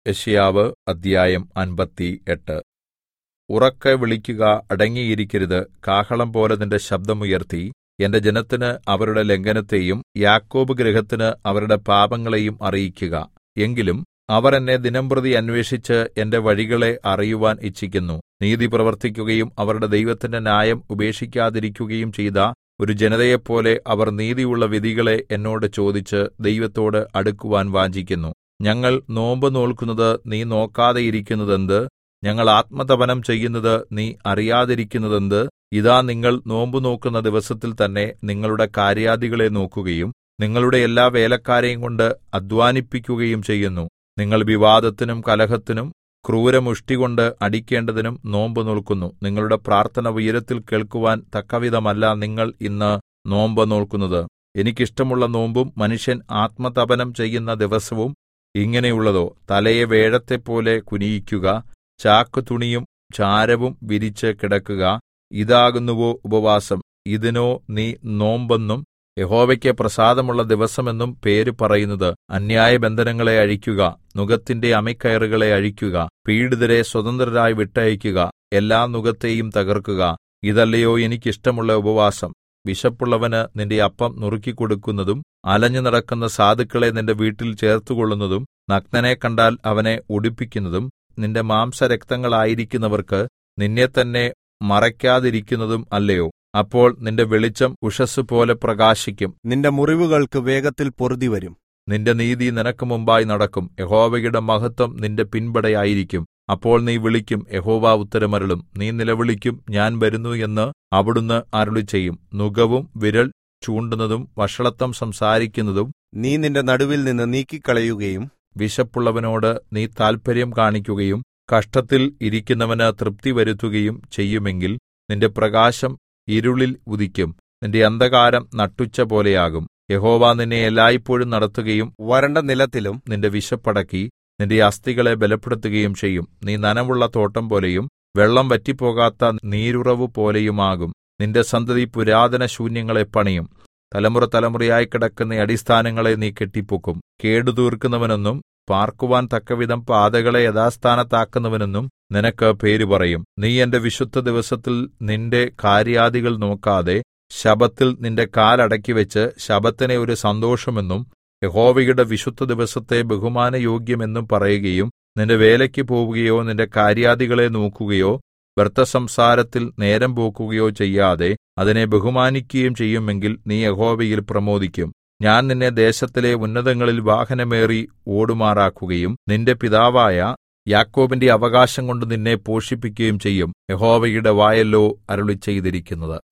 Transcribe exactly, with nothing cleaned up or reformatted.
യെശയ്യാവ് അദ്ധ്യായം അമ്പത്തിയെട്ട്. ഉറക്കെ വിളിക്കുക, അടങ്ങിയിരിക്കരുത്. കാഹളം പോലെ നിന്റെ ശബ്ദം ഉയർത്തി എന്റെ ജനത്തിന് അവരുടെ ലംഘനത്തെയും യാക്കോബ് ഗൃഹത്തിന് അവരുടെ പാപങ്ങളെയും അറിയിക്കുക. എങ്കിലും അവർ എന്നെ ദിനംപ്രതി അന്വേഷിച്ച് എന്റെ വഴികളെ അറിയുവാൻ ഇച്ഛിക്കുന്നു. നീതി പ്രവർത്തിക്കുകയും അവരുടെ ദൈവത്തിന്റെ ന്യായം ഉപേക്ഷിക്കാതിരിക്കുകയും ചെയ്ത ഒരു ജനതയെപ്പോലെ അവർ നീതിയുള്ള വിധികളെ എന്നോട് ചോദിച്ച് ദൈവത്തോട് അടുക്കുവാൻ വാഞ്ഛിക്കുന്നു. ഞങ്ങൾ നോമ്പ് നോല്ക്കുന്നത് നീ നോക്കാതെയിരിക്കുന്നതെന്ത്? ഞങ്ങൾ ആത്മതപനം ചെയ്യുന്നത് നീ അറിയാതിരിക്കുന്നതെന്ത്? ഇതാ, നിങ്ങൾ നോമ്പ് നോക്കുന്ന ദിവസത്തിൽ തന്നെ നിങ്ങളുടെ കാര്യാദികളെ നോക്കുകയും നിങ്ങളുടെ എല്ലാ വേലക്കാരെയും കൊണ്ട് അധ്വാനിപ്പിക്കുകയും ചെയ്യുന്നു. നിങ്ങൾ വിവാദത്തിനും കലഹത്തിനും ക്രൂരമുഷ്ടികൊണ്ട് അടിക്കേണ്ടതിനും നോമ്പ് നോല്ക്കുന്നു. നിങ്ങളുടെ പ്രാർത്ഥന ഉയരത്തിൽ കേൾക്കുവാൻ തക്കവിധമല്ല നിങ്ങൾ ഇന്ന് നോമ്പ് നോല്ക്കുന്നത്. എനിക്കിഷ്ടമുള്ള നോമ്പും മനുഷ്യൻ ആത്മതപനം ചെയ്യുന്ന ദിവസവും ഇങ്ങനെയുള്ളതോ? തലയെ വേഴത്തെപ്പോലെ കുനിയിക്കുക, ചാക്കുതുണിയും ചാരവും വിരിച്ച് കിടക്കുക. ഇതാകുന്നുവോ ഉപവാസം? ഇതിനോ നീ നോമ്പെന്നും യഹോവയ്ക്ക് പ്രസാദമുള്ള ദിവസമെന്നും പേര് പറയുന്നത്? അന്യായബന്ധനങ്ങളെ അഴിക്കുക, നുകത്തിന്റെ അമിക്കയറുകളെ അഴിക്കുക, പീഡിതരെ സ്വതന്ത്രരായി വിട്ടയയ്ക്കുക, എല്ലാ നുകത്തെയും തകർക്കുക. ഇതല്ലയോ എനിക്കിഷ്ടമുള്ള ഉപവാസം? വിശപ്പുള്ളവന് നിന്റെ അപ്പം നുറുക്കിക്കൊടുക്കുന്നതും അലഞ്ഞു നടക്കുന്ന സാധുക്കളെ നിന്റെ വീട്ടിൽ ചേർത്തുകൊള്ളുന്നതും നഗ്നനെ കണ്ടാൽ അവനെ ഉടുപ്പിക്കുന്നതും നിന്റെ മാംസരക്തങ്ങളായിരിക്കുന്നവർക്ക് നിന്നെത്തന്നെ മറയ്ക്കാതിരിക്കുന്നതും അല്ലയോ? അപ്പോൾ നിന്റെ വെളിച്ചം ഉഷസ്സുപോലെ പ്രകാശിക്കും. നിന്റെ മുറിവുകൾക്ക് വേഗത്തിൽ പൊറുതി വരും. നിന്റെ നീതി നിനക്ക് മുമ്പായി നടക്കും. യഹോവയുടെ മഹത്വം നിന്റെ പിൻപടയായിരിക്കും. അപ്പോൾ നീ വിളിക്കും, യഹോവ ഉത്തരമരുളും. നീ നിലവിളിക്കും, ഞാൻ വരുന്നു എന്ന് അവിടുന്ന് അരുളിച്ചെയ്യും. നുകവും വിരൽ ചൂണ്ടുന്നതും വഷളത്വം സംസാരിക്കുന്നതും നീ നിന്റെ നടുവിൽ നിന്ന് നീക്കിക്കളയുകയും വിശപ്പുള്ളവനോട് നീ താല്പര്യം കാണിക്കുകയും കഷ്ടത്തിൽ ഇരിക്കുന്നവന് തൃപ്തി വരുത്തുകയും ചെയ്യുമെങ്കിൽ നിന്റെ പ്രകാശം ഇരുളിൽ ഉദിക്കും, നിന്റെ അന്ധകാരം നട്ടുച്ച പോലെയാകും. യഹോവ നിന്നെ എല്ലായ്പോഴും നടത്തുകയും വരണ്ട നിലത്തിലും നിന്റെ വിശപ്പടക്കി നിന്റെ അസ്ഥികളെ ബലപ്പെടുത്തുകയും ചെയ്യും. നീ നനവുള്ള തോട്ടം പോലെയും വെള്ളം വറ്റിപ്പോകാത്ത നീരുറവു പോലെയുമാകും. നിന്റെ സന്തതി പുരാതന ശൂന്യങ്ങളെ പണിയും. തലമുറ തലമുറയായി കിടക്കുന്ന അടിസ്ഥാനങ്ങളെ നീ കെട്ടിപ്പൊക്കും. കേടുതീർക്കുന്നവനെന്നും പാർക്കുവാൻ തക്കവിധം പാതകളെ യഥാസ്ഥാനത്താക്കുന്നവനെന്നും നിനക്ക് പേര് പറയും. നീ എന്റെ വിശുദ്ധ ദിവസത്തിൽ നിന്റെ കാര്യാദികൾ നോക്കാതെ ശബ്ബത്തിൽ നിന്റെ കാലടക്കിവെച്ച് ശബ്ബത്തിനെ ഒരു സന്തോഷമെന്നും യഹോവയുടെ വിശുദ്ധ ദിവസത്തെ ബഹുമാനയോഗ്യമെന്നും പറയുകയും നിന്റെ വേലയ്ക്ക് പോവുകയോ നിന്റെ കാര്യാദികളെ നോക്കുകയോ വ്യർത്ഥസംസാരത്തിൽ നേരം പോക്കുകയോ ചെയ്യാതെ അതിനെ ബഹുമാനിക്കുകയും ചെയ്യുമെങ്കിൽ നീ യഹോവയിൽ പ്രമോദിക്കും. ഞാൻ നിന്നെ ദേശത്തിലെ ഉന്നതങ്ങളിൽ വാഹനമേറി ഓടുമാറാക്കുകയും നിന്റെ പിതാവായ യാക്കോബിന്റെ അവകാശം കൊണ്ട് നിന്നെ പോഷിപ്പിക്കുകയും ചെയ്യും. യഹോവയുടെ വായല്ലോ അരുളിച്ചെയ്തിരിക്കുന്നത്.